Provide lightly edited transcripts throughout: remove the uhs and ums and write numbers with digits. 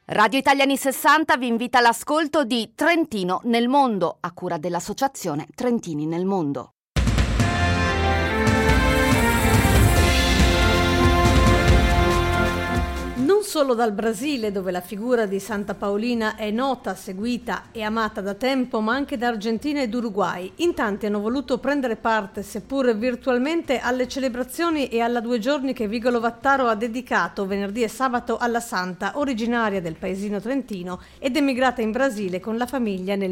Radio Italiani 60 vi invita all'ascolto di Trentino nel mondo, a cura dell'associazione Trentini nel mondo. Non solo dal Brasile, dove la figura di Santa Paolina è nota, seguita e amata da tempo, ma anche da Argentina ed Uruguay. In tanti hanno voluto prendere parte, seppur virtualmente, alle celebrazioni e alla 2 giorni che Vigolo Vattaro ha dedicato venerdì e sabato alla Santa, originaria del paesino trentino ed emigrata in Brasile con la famiglia nel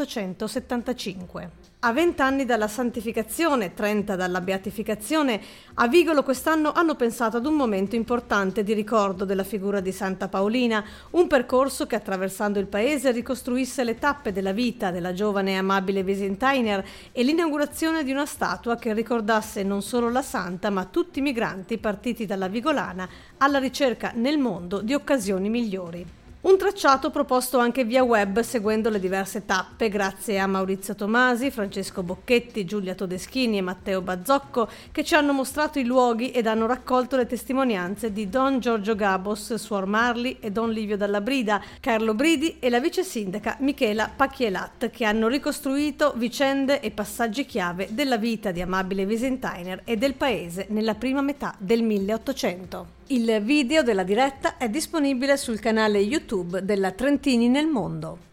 1875. A 20 anni dalla santificazione, 30 dalla beatificazione, a Vigolo quest'anno hanno pensato ad un momento importante di ricordo della figura di Santa Paolina, un percorso che attraversando il paese ricostruisse le tappe della vita della giovane e amabile Visintainer e l'inaugurazione di una statua che ricordasse non solo la santa ma tutti i migranti partiti dalla Vigolana alla ricerca nel mondo di occasioni migliori. Un tracciato proposto anche via web seguendo le diverse tappe grazie a Maurizio Tomasi, Francesco Bocchetti, Giulia Todeschini e Matteo Bazzocco che ci hanno mostrato i luoghi ed hanno raccolto le testimonianze di Don Giorgio Gabos, Suor Marli e Don Livio Dalla Brida, Carlo Bridi e la vice sindaca Michela Pacchielat che hanno ricostruito vicende e passaggi chiave della vita di amabile Visintainer e del paese nella prima metà del 1800. Il video della diretta è disponibile sul canale YouTube della Trentini nel mondo.